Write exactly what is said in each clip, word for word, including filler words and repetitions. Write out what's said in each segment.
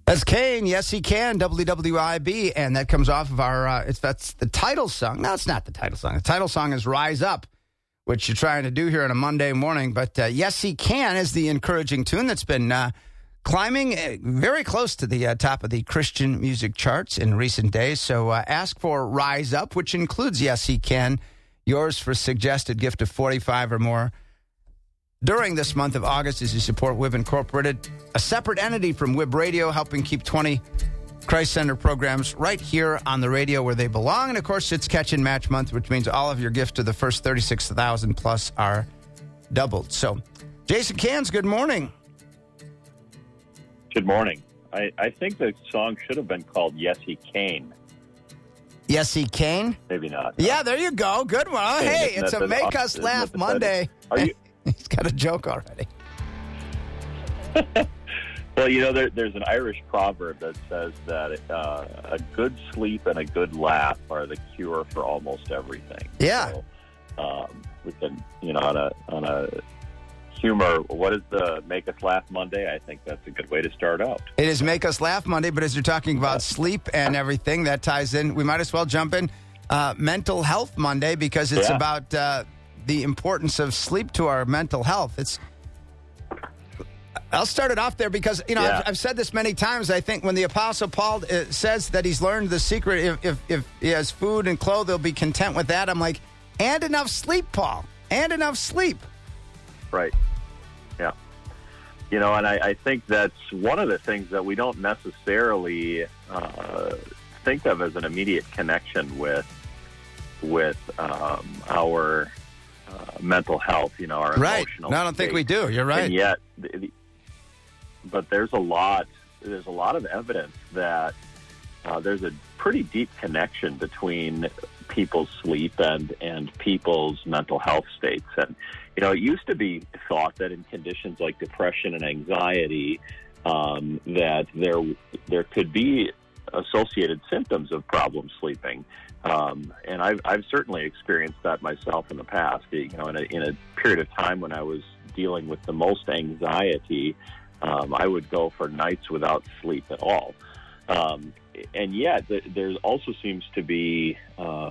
That's Kane. Yes, he can. W W I B, and that comes off of our. Uh, it's that's the title song. No, it's not the title song. The title song is "Rise Up," which you're trying to do here on a Monday morning. But uh, "Yes, He Can" is the encouraging tune that's been uh, climbing uh, very close to the uh, top of the Christian music charts in recent days. So uh, ask for "Rise Up," which includes "Yes, He Can." Yours for suggested gift of forty-five or more. During this month of August, as you support W I B Incorporated, a separate entity from W I B Radio, helping keep twenty Christ Center programs right here on the radio where they belong. And, of course, it's Catch and Match Month, which means all of your gifts to the first thirty-six thousand plus are doubled. So, Jason Cans, good morning. Good morning. I, I think the song should have been called Yes, He Came. Yes, He Can? Maybe not. Yeah, there you go. Good one. Oh, hey, it's a Make Us Laugh Monday. Are you... He's got a joke already. Well, you know, there, there's an Irish proverb that says that uh, a good sleep and a good laugh are the cure for almost everything. Yeah. So, um, we can, you know, on a on a humor, what is the Make Us Laugh Monday? I think that's a good way to start out. It is Make Us Laugh Monday, but as you're talking about yeah. sleep and everything, that ties in. We might as well jump in uh, Mental Health Monday because it's yeah. about... Uh, the importance of sleep to our mental health. It's. I'll start it off there because, you know, yeah. I've, I've said this many times. I think when the Apostle Paul uh, says that he's learned the secret, if, if, if he has food and clothes, he'll be content with that. I'm like, and enough sleep, Paul, and enough sleep. Right. Yeah. You know, and I, I think that's one of the things that we don't necessarily uh, think of as an immediate connection with, with um, our... Uh, mental health, you know, our right. emotional No, I don't state. think we do. You're right. And yet, the, the, but there's a lot, there's a lot of evidence that uh, there's a pretty deep connection between people's sleep and, and people's mental health states. And, you know, it used to be thought that in conditions like depression and anxiety, um, that there, there could be associated symptoms of problem sleeping. Um, and I've, I've certainly experienced that myself in the past. You know, in a, in a period of time when I was dealing with the most anxiety, um, I would go for nights without sleep at all. Um, and yet, th- there also seems to be uh,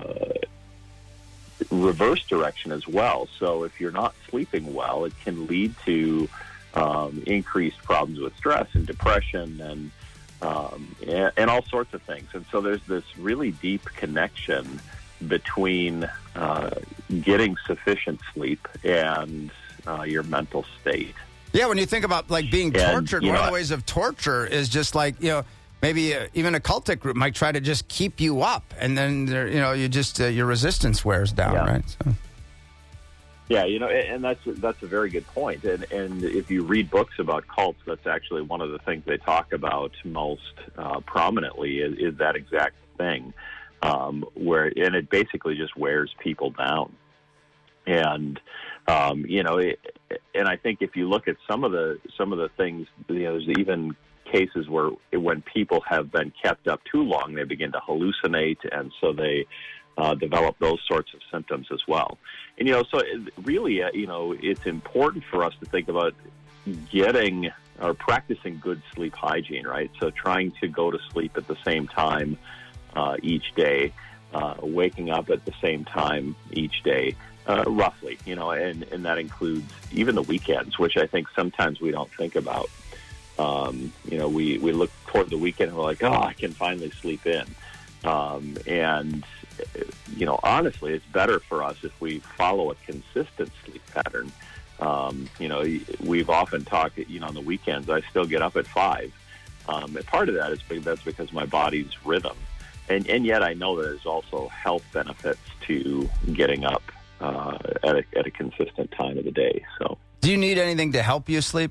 reverse direction as well. So if you're not sleeping well, it can lead to um, increased problems with stress and depression and Um, and, and all sorts of things. And so there's this really deep connection between uh, getting sufficient sleep and uh, your mental state. Yeah, when you think about like being tortured, and, one know, of the ways of torture is just like, you know, maybe uh, even a cultic group might try to just keep you up, and then, you know, you just, uh, your resistance wears down, yeah. right? So. Yeah, you know, and that's that's a very good point. And and if you read books about cults, that's actually one of the things they talk about most uh, prominently is, is that exact thing, um, where and it basically just wears people down. And um, you know, it, and I think if you look at some of the some of the things, you know, there's even cases where when people have been kept up too long, they begin to hallucinate, and so they. Uh, develop those sorts of symptoms as well. And, you know, so it, really, uh, you know, it's important for us to think about getting or practicing good sleep hygiene, right? So trying to go to sleep at the same time uh, each day, uh, waking up at the same time each day, uh, roughly, you know, and, and that includes even the weekends, which I think sometimes we don't think about. Um, you know, we, we look toward the weekend and we're like, oh, I can finally sleep in. Um, and, you know, honestly, it's better for us if we follow a consistent sleep pattern. Um, you know, we've often talked, you know, on the weekends, I still get up at five. Um, and part of that is because that's because my body's rhythm. And, and yet I know that there's also health benefits to getting up uh, at, a, at a consistent time of the day. So, do you need anything to help you sleep?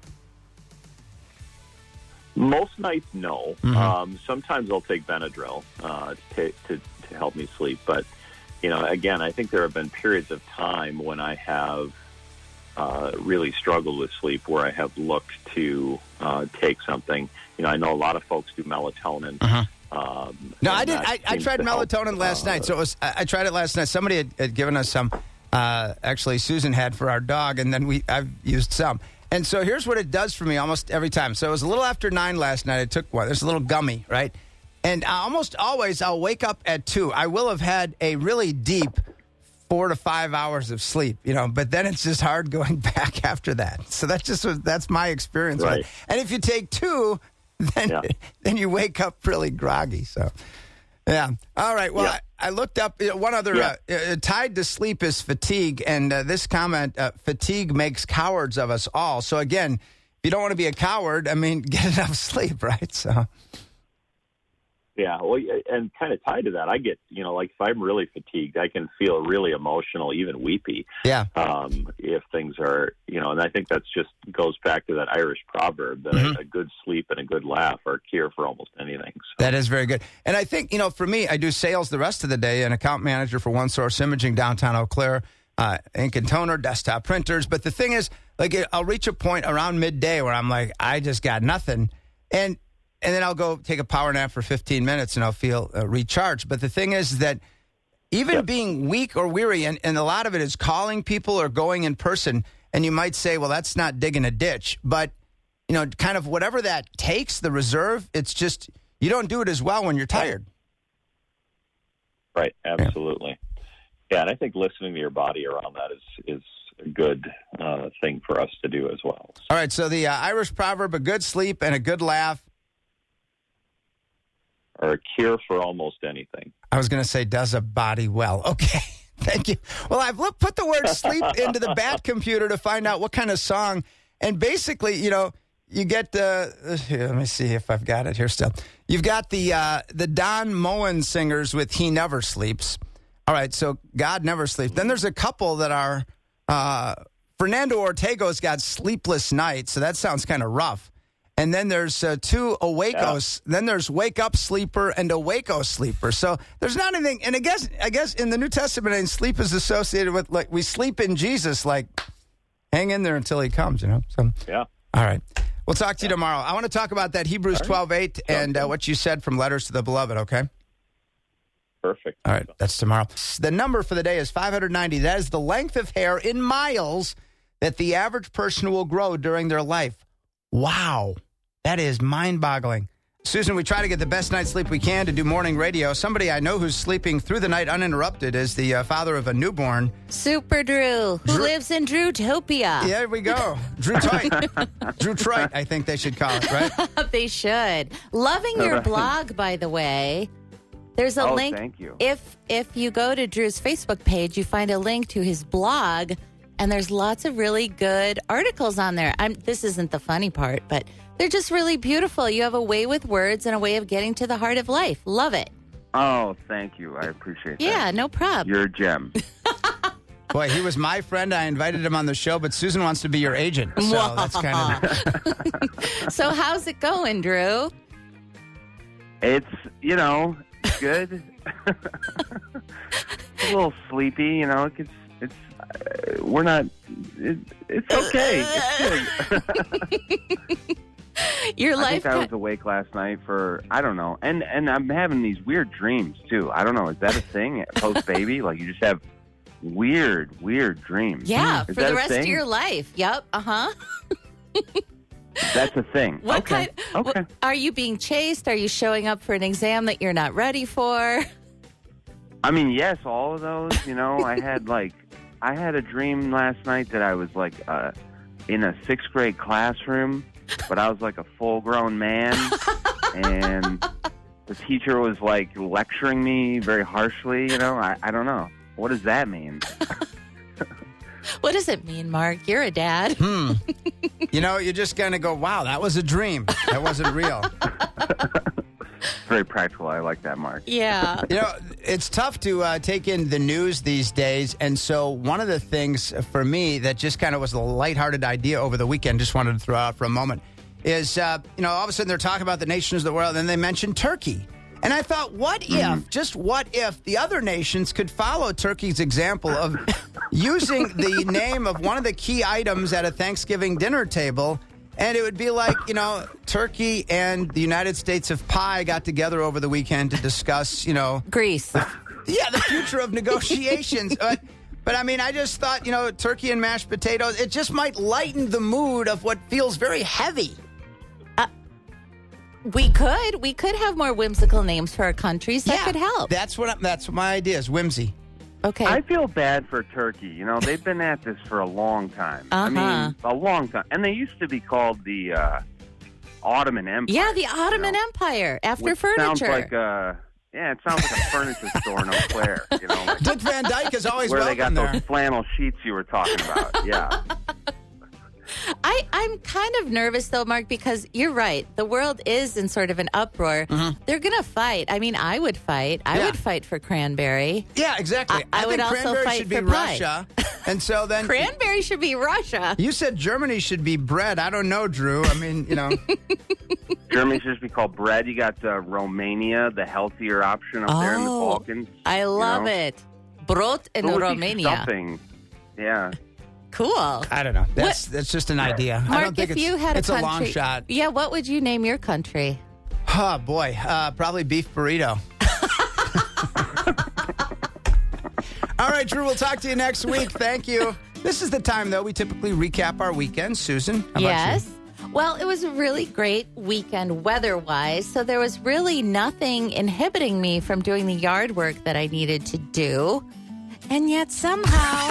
Most nights, no. Mm-hmm. Um, sometimes I'll take Benadryl uh, to, to to help me sleep. But, you know, again, I think there have been periods of time when I have uh, really struggled with sleep where I have looked to uh, take something. You know, I know a lot of folks do melatonin. Uh-huh. Um, no, I did. I, I tried melatonin help. last uh, night. So it was. I, I tried it last night. Somebody had, had given us some. Uh, actually, Susan had for our dog, and then we I've used some. And so here's what it does for me almost every time. So it was a little after nine last night. I took one. There's a little gummy, right? And almost always I'll wake up at two. I will have had a really deep four to five hours of sleep, you know, but then it's just hard going back after that. So that's just that's my experience. Right. With it. And if you take two, then yeah. then you wake up really groggy. So, yeah. All right. Well, yeah. I, I looked up you know, one other yeah. uh, uh, tied to sleep is fatigue, and uh, this comment: uh, fatigue makes cowards of us all. So again, if you don't want to be a coward, I mean, get enough sleep, right? So. Yeah, well, and kind of tied to that, I get, you know, like if I'm really fatigued, I can feel really emotional, even weepy. Yeah. Um, if things are, you know, and I think that's just goes back to that Irish proverb that mm-hmm. a, a good sleep and a good laugh are a cure for almost anything. So. That is very good. And I think, you know, for me, I do sales the rest of the day, an account manager for One Source Imaging downtown Eau Claire, uh, ink and toner, desktop printers. But the thing is, like, I'll reach a point around midday where I'm like, I just got nothing. And And then I'll go take a power nap for fifteen minutes and I'll feel uh, recharged. But the thing is that even yep. being weak or weary, and, and a lot of it is calling people or going in person, and you might say, well, that's not digging a ditch. But, you know, kind of whatever that takes, the reserve, it's just you don't do it as well when you're tired. Right, absolutely. Yeah, and I think listening to your body around that is, is a good uh, thing for us to do as well. All right, so the uh, Irish proverb, a good sleep and a good laugh, or a cure for almost anything. I was going to say, does a body well. Okay, thank you. Well, I've looked, put the word sleep into the Bat computer to find out what kind of song. And basically, you know, you get the, uh, here, let me see if I've got it here still. You've got the uh, the Don Moen singers with He Never Sleeps. All right, so God Never Sleeps. Then there's a couple that are, uh, Fernando Ortega's got Sleepless Nights, so that sounds kind of rough. And then there's uh, two Awakos. Yeah. Then there's Wake Up Sleeper and Awako Sleeper. So there's not anything. And I guess I guess in the New Testament, and sleep is associated with, like, we sleep in Jesus, like, hang in there until he comes, you know? So, yeah. All right. We'll talk to you tomorrow. I want to talk about that Hebrews twelve eight and uh, what you said from Letters to the Beloved, okay? Perfect. All right. That's tomorrow. The number for the day is five hundred ninety. That is the length of hair in miles that the average person will grow during their life. Wow. That is mind-boggling. Susan, we try to get the best night's sleep we can to do morning radio. Somebody I know who's sleeping through the night uninterrupted is the uh, father of a newborn. Super Drew, who Drew. lives in Drewtopia. Yeah, there we go. Drew Troit. Drew Troit, I think they should call it, right? They should. Loving your blog, by the way. There's a oh, link. Thank you. If, if you go to Drew's Facebook page, you find a link to his blog, and there's lots of really good articles on there. I'm, this isn't the funny part, but... they're just really beautiful. You have a way with words and a way of getting to the heart of life. Love it. Oh, thank you. I appreciate that. Yeah, no problem. You're a gem. Boy, he was my friend. I invited him on the show, but Susan wants to be your agent. So that's kind of... So how's it going, Drew? It's, you know, good. A little sleepy, you know. It's, it's uh, we're not, it, it's okay. It's good. Your life. I think I was awake last night for I don't know, and and I'm having these weird dreams too. I don't know, is that a thing post baby? Like you just have weird, weird dreams. Yeah, is for the rest of your life. Yep. Uh huh. That's a thing. What okay. kind? Okay. What, are you being chased? Are you showing up for an exam that you're not ready for? I mean, yes, all of those. You know, I had like I had a dream last night that I was like uh, in a sixth grade classroom. But I was like a full-grown man, and the teacher was like lecturing me very harshly. You know, I, I don't know. What does that mean? What does it mean, Mark? You're a dad. Hmm. You know, you're just going to go, wow, that was a dream. That wasn't real. Very practical. I like that, Mark. Yeah. You know, it's tough to uh, take in the news these days. And so one of the things for me that just kind of was a lighthearted idea over the weekend, just wanted to throw out for a moment, is, uh, you know, all of a sudden they're talking about the nations of the world, and they mentioned Turkey. And I thought, what mm-hmm. if, just what if the other nations could follow Turkey's example of using the name of one of the key items at a Thanksgiving dinner table. And it would be like, you know, Turkey and the United States of Pie got together over the weekend to discuss, you know... Greece. The, yeah, the future of negotiations. But, But I mean, I just thought, you know, turkey and mashed potatoes, it just might lighten the mood of what feels very heavy. We could. We could have more whimsical names for our countries. That Yeah, could help. That's what I, that's what my idea is, whimsy. Okay. I feel bad for Turkey. You know, they've been at this for a long time. I Uh-huh. mean, a long time. And they used to be called the uh, Ottoman Empire. yeah, the Ottoman you know, Empire after which furniture. Sounds like a, yeah, it sounds like a furniture store in Eau Claire. You know, like Dick Van Dyke is always where they got welcome there. those flannel sheets you were talking about. Yeah. I, I'm kind of nervous, though, Mark, because you're right. The world is in sort of an uproar. Mm-hmm. They're going to fight. I mean, I would fight. I Yeah. would fight for cranberry. Yeah, exactly. I- I think would also cranberry fight should be for pie. Russia. And so then Cranberry should be Russia. you said Germany should be bread. I don't know, Drew. I mean, you know. Germany should be called bread. You got uh, Romania, the healthier option up there in the Oh, Balkans. I love know? it. Brot in What would be Romania. stuffing? Yeah. Cool. I don't know. That's that's just an idea. I Mark, don't think if it's, you had it's a a country, long shot. Yeah, what would you name your country? Oh, boy. Uh, probably beef burrito. All right, Drew, we'll talk to you next week. Thank you. This is the time, though, we typically recap our weekend. Susan, how about Yes. Well, it was a really great weekend weather-wise, so there was really nothing inhibiting me from doing the yard work that I needed to do, and yet somehow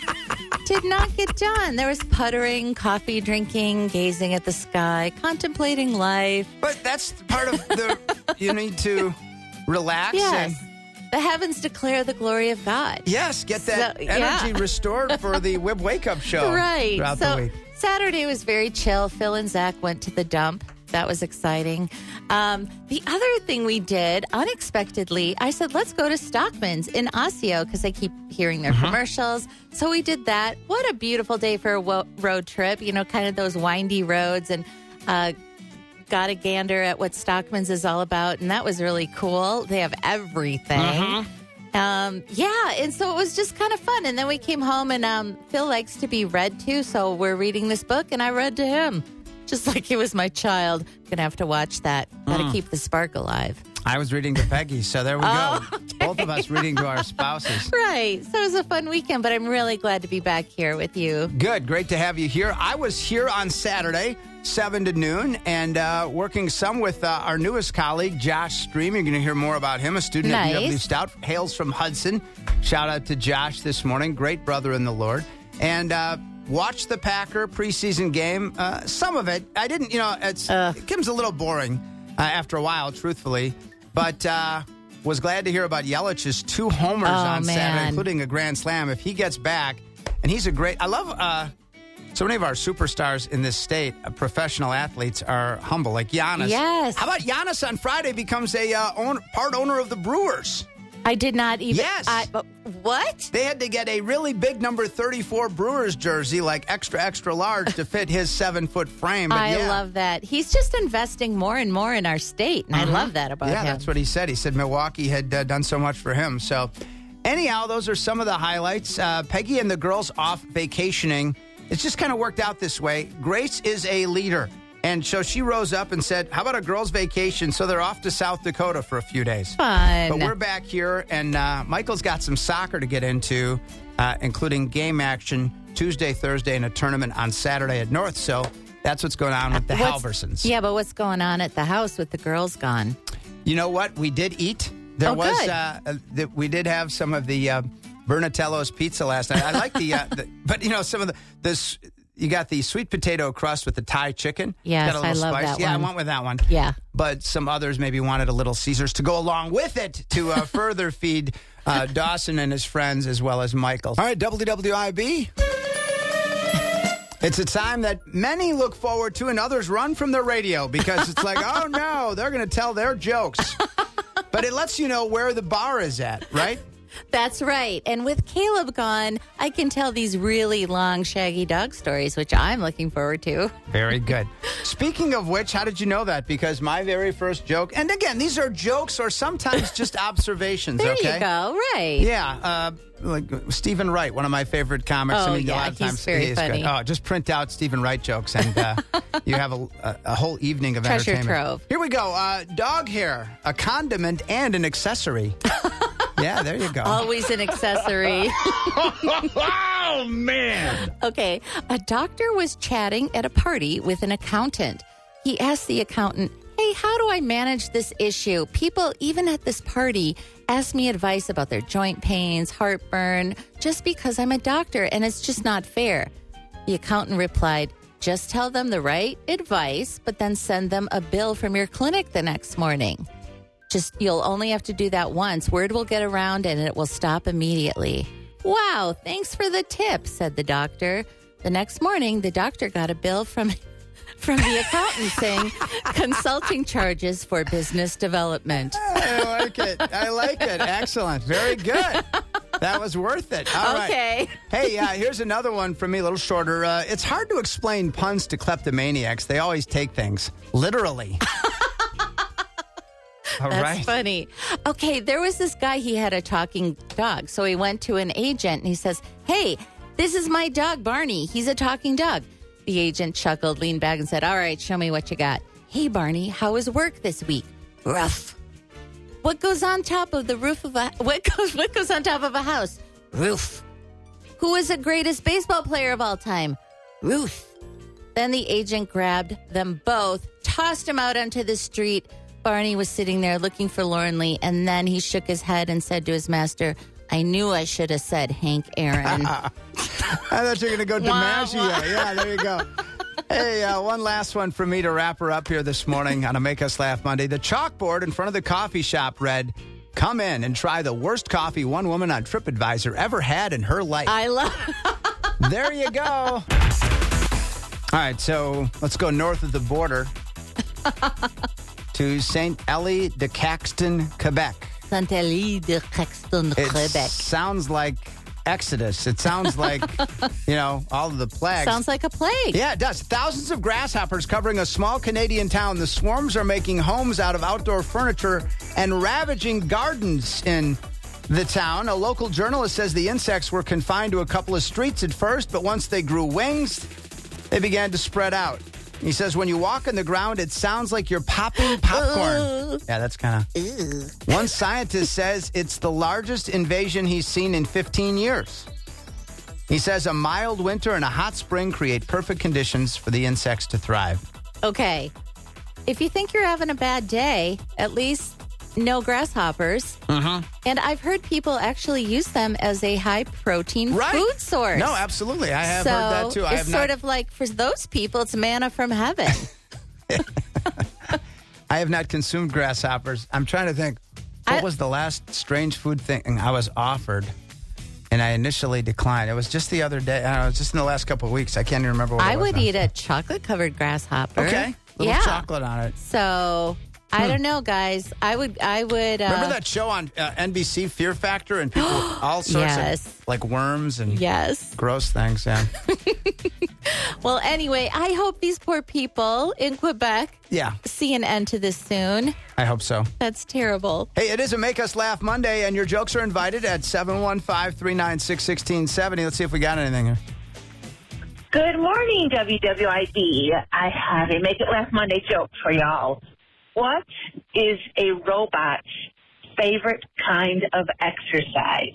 did not get done. There was puttering, coffee drinking, gazing at the sky, contemplating life. you? But that's part of the, you need to relax. Yes. And, The heavens declare the glory of God. yes, get that So, energy yeah. restored for the Wib Wake Up Show. Right. Throughout so the week. Saturday was very chill. Phil and Zach went to the dump. That was exciting. Um, the other thing we did unexpectedly, I said, let's go to Stockman's in Osseo because I keep hearing their commercials. So we did that. What a beautiful day for a wo- road trip, you know, kind of those windy roads, and uh, got a gander at what Stockman's is all about. And that was really cool. They have everything. Um, yeah, and so it was just kind of fun. And then we came home, and um, Phil likes to be read to, so we're reading this book, and I read to him, just like he was my child. Gonna have to watch that. Gotta keep the spark alive. I was reading to Peggy, so there we Oh, go. Both of us reading to our spouses. Right. So it was a fun weekend, but I'm really glad to be back here with you. Good. Great to have you here. I was here on Saturday, seven to noon, and uh, working some with uh, our newest colleague, Josh Stream. You're going to hear more about him, a student Nice. at U W Stout, hails from Hudson. Shout out to Josh this morning. Great brother in the Lord. And uh, watched the Packer preseason game. Uh, some of it, I didn't, you know, it's, Ugh. it becomes a little boring uh, after a while, truthfully. But uh, was glad to hear about Yelich's two homers Oh, on Saturday, man. including a grand slam. If he gets back, and he's a great, I love, uh, so many of our superstars in this state, uh, professional athletes, are humble, like Giannis. Yes. How about Giannis on Friday becomes a uh, own, part owner of the Brewers? I did not even. Yes. I, but what? They had to get a really big number thirty-four Brewers jersey, like extra, extra large, to fit his seven-foot frame. But I yeah. love that. He's just investing more and more in our state, and I love that about Yeah, him. that's what he said. He said Milwaukee had uh, done so much for him. So, anyhow, those are some of the highlights. Uh, Peggy and the girls off vacationing. It's just kind of worked out this way. Grace is a leader. And so she rose up and said, how about a girls' vacation? So they're off to South Dakota for a few days. Fun. But we're back here, and uh, Michael's got some soccer to get into, uh, including game action Tuesday, Thursday, and a tournament on Saturday at North. So that's what's going on with the What's- Halversons. Yeah, but what's going on at the house with the girls gone? You know what? We did eat. There Oh, was good. uh, uh, the, we did have some of the uh, Bernatello's pizza last night. I like the, uh, the, but you know, some of the this. You got the sweet potato crust with the Thai chicken. Yes, got a little I love spice. that Yeah, one. I went with that one. Yeah. But some others maybe wanted a little Caesars to go along with it to uh, further feed uh, Dawson and his friends as well as Michael. All right, W W I B. It's a time that many look forward to and others run from the radio because it's like, oh no, they're going to tell their jokes. But it lets you know where the bar is at, right? That's right. And with Caleb gone, I can tell these really long, shaggy dog stories, which I'm looking forward to. Very good. Speaking of which, how did you know that? Because my very first joke, and again, these are jokes or sometimes just observations, There okay? you go. Right. Yeah, uh, like Stephen Wright, one of my favorite comics. Oh, I mean, a yeah, lot of he's times very he is funny. good. Oh, just print out Stephen Wright jokes, and uh, you have a, a, a whole evening of Treasure entertainment. trove. Here we go. Uh, dog hair, a condiment and an accessory. Yeah, there you go. Always an accessory. Oh, man. Okay. A doctor was chatting at a party with an accountant. He asked the accountant, hey, how do I manage this issue? People, even at this party, ask me advice about their joint pains, heartburn, just because I'm a doctor, and it's just not fair. The accountant replied, just tell them the right advice, but then send them a bill from your clinic the next morning. Just, you'll only have to do that once. Word will get around and it will stop immediately. Wow, thanks for the tip, said the doctor. The next morning, the doctor got a bill from from the accountant saying consulting charges for business development. I like it. I like it. Excellent. Very good. That was worth it. All right. Okay. Hey, uh, here's another one from me, a little shorter. Uh, it's hard to explain puns to kleptomaniacs. They always take things literally. All That's right. funny. Okay, there was this guy, he had a talking dog. So he went to an agent and he says, hey, this is my dog, Barney. He's a talking dog. The agent chuckled, leaned back and said, all right, show me what you got. Hey, Barney, how was work this week? Rough. What goes on top of the roof of a what goes what goes on top of a house? Roof. Who is the greatest baseball player of all time? Ruth. Then the agent grabbed them both, tossed them out onto the street. Barney was sitting there looking forlornly, and then he shook his head and said to his master, I knew I should have said Hank Aaron. I thought you were going to go Wah, DiMaggio. wah. Yeah, there you go. Hey, uh, one last one for me to wrap her up here this morning on a Make Us Laugh Monday. The chalkboard in front of the coffee shop read, come in and try the worst coffee one woman on TripAdvisor ever had in her life. I love There you go. All right, so let's go north of the border to Saint Elie de Caxton, Quebec. Saint Elie de Caxton, It Quebec. sounds like Exodus. It sounds like, you know, all of the plagues. Sounds like a plague. Yeah, it does. Thousands of grasshoppers covering a small Canadian town. The swarms are making homes out of outdoor furniture and ravaging gardens in the town. A local journalist says the insects were confined to a couple of streets at first, but once they grew wings, they began to spread out. He says when you walk on the ground, it sounds like you're popping popcorn. Yeah, that's kind of... One scientist says it's the largest invasion he's seen in fifteen years. He says a mild winter and a hot spring create perfect conditions for the insects to thrive. Okay. If you think you're having a bad day, at least no grasshoppers. Mm-hmm. And I've heard people actually use them as a high-protein Right. food source. No, absolutely. I have so heard that too. I it's have sort not, of like, for those people, it's manna from heaven. I have not consumed grasshoppers. I'm trying to think, what I- was the last strange food thing I was offered? And I initially declined. It was just the other day. I don't know, it was just in the last couple of weeks. I can't even remember what I it was would now. eat a chocolate-covered grasshopper. Okay. Little yeah. chocolate on it. So I don't know, guys. I would. I would. Uh, Remember that show on uh, N B C, Fear Factor, and people, all sorts Yes. of like worms and Yes. gross things. Yeah, Well, anyway, I hope these poor people in Quebec yeah. see an end to this soon. I hope so. That's terrible. Hey, it is a Make Us Laugh Monday, and your jokes are invited at seven one five, three nine six, one six seven zero. Let's see if we got anything here. Good morning, W W I B. I have a Make It Laugh Monday joke for y'all. What is a robot's favorite kind of exercise?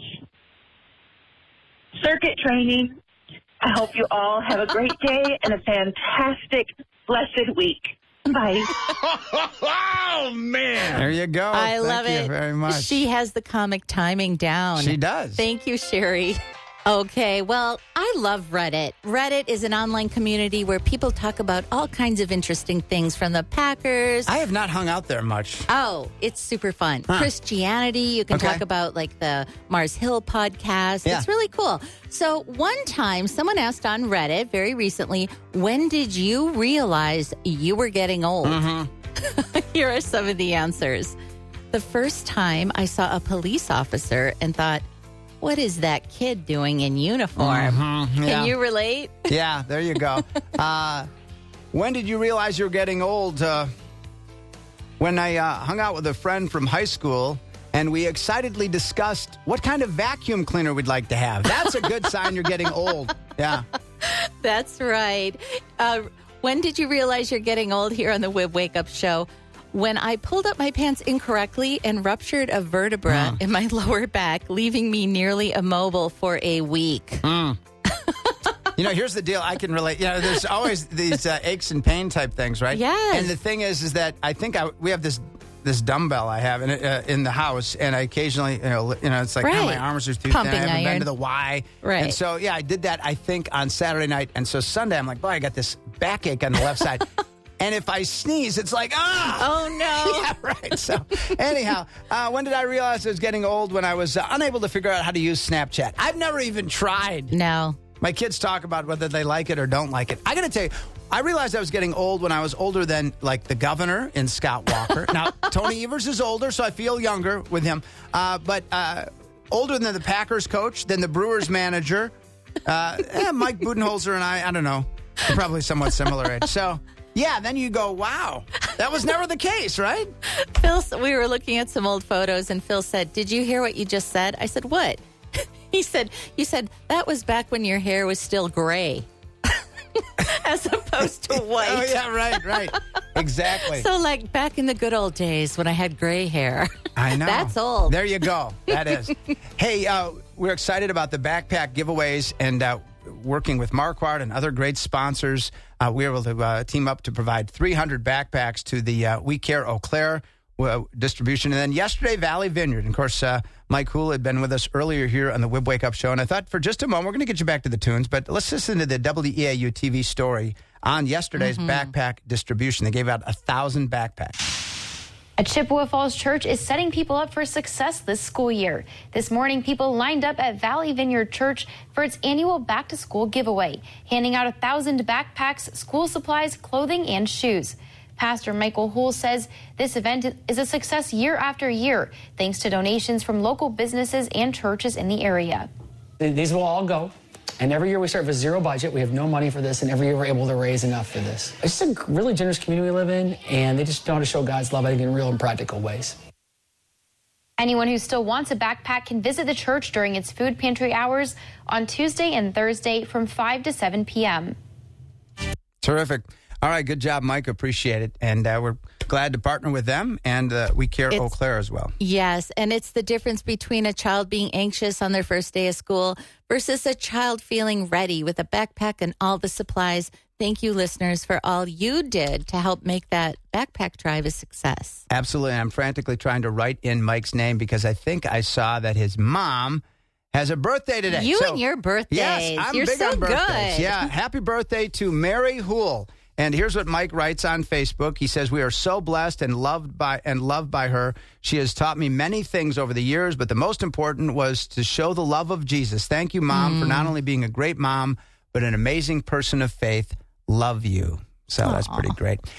Circuit training. I hope you all have a great day and a fantastic, blessed week. Bye. Oh, man. There you go. I Thank love you it. very much. She has the comic timing down. She does. Thank you, Sherry. Okay, well, I love Reddit. Reddit is an online community where people talk about all kinds of interesting things from the Packers. I have not hung out there much. Oh, it's super fun. Huh. Christianity, you can Okay. talk about like the Mars Hill podcast. Yeah. It's really cool. So one time someone asked on Reddit very recently, when did you realize you were getting old? Mm-hmm. Here are some of the answers. The first time I saw a police officer and thought, what is that kid doing in uniform? Mhm, yeah. Can you relate? Yeah, there you go. uh, when did you realize you were getting old? Uh, when I uh, hung out with a friend from high school and we excitedly discussed what kind of vacuum cleaner we'd like to have. That's a good sign you're getting old. Yeah. That's right. Uh, when did you realize you're getting old here on the Wib Wake Up Show? when I pulled up my pants incorrectly and ruptured a vertebra Mm. in my lower back, leaving me nearly immobile for a week. Mm. You know, here's the deal. I can relate. You know, there's always these uh, aches and pain type things, right? Yes. And the thing is, is that I think I, we have this this dumbbell I have in it, uh, in the house, and I occasionally, you know, you know, it's like Right. oh, my arms are too Pumping thin. I haven't iron. been to the Y. Right. And so, yeah, I did that. I think on Saturday night, and so Sunday, I'm like, boy, I got this backache on the left side. And if I sneeze, it's like, ah! Oh, no. Yeah, right. So, anyhow, uh, when did I realize I was getting old? When I was uh, unable to figure out how to use Snapchat. I've never even tried. No. My kids talk about whether they like it or don't like it. I got to tell you, I realized I was getting old when I was older than, like, the governor in Scott Walker. Now, Tony Evers is older, so I feel younger with him. Uh, but uh, older than the Packers coach, than the Brewers manager. Uh, yeah, Mike Budenholzer and I, I don't know, we're probably somewhat similar age. So... yeah, then you go, wow, that was never the case, right? Phil, we were looking at some old photos, and Phil said, "Did you hear what you just said?" I said, "What?" He said, "You said that was back when your hair was still gray, as opposed to white." Oh, yeah, right, right. Exactly. So, like back in the good old days when I had gray hair. I know. That's old. There you go. That is. Hey, uh, we're excited about the backpack giveaways and uh, working with Marquardt and other great sponsors. Uh, we were able to uh, team up to provide three hundred backpacks to the uh, We Care Eau Claire uh, distribution. And then yesterday, Valley Vineyard. And of course, uh, Mike Hool had been with us earlier here on the Wib Wake Up Show. And I thought for just a moment, we're going to get you back to the tunes, but let's listen to the W E A U T V story on yesterday's Mm-hmm. backpack distribution. They gave out a thousand backpacks. A Chippewa Falls church is setting people up for success this school year. This morning, people lined up at Valley Vineyard Church for its annual back to school giveaway, handing out a thousand backpacks, school supplies, clothing, and shoes. Pastor Michael Hool says this event is a success year after year, thanks to donations from local businesses and churches in the area. These will all go. And every year we start with zero budget. We have no money for this, and every year we're able to raise enough for this. It's just a really generous community we live in, and they just know how to show God's love, I think, in real and practical ways. Anyone who still wants a backpack can visit the church during its food pantry hours on Tuesday and Thursday from five to seven p.m. Terrific. All right, good job, Mike. Appreciate it. And uh, we're glad to partner with them, and uh, We Care Eau It's- Claire as well. Yes, and it's the difference between a child being anxious on their first day of school versus a child feeling ready with a backpack and all the supplies. Thank you, listeners, for all you did to help make that backpack drive a success. Absolutely. I'm frantically trying to write in Mike's name because I think I saw that his mom has a birthday today. You So- and your birthdays. Yes, I'm You're big so on birthdays. good. Yeah, happy birthday to Mary Hool. And here's what Mike writes on Facebook. He says, "We are so blessed and loved by and loved by her. She has taught me many things over the years, but the most important was to show the love of Jesus. Thank you, Mom, Mm. for not only being a great mom, but an amazing person of faith. Love you." So that's pretty great.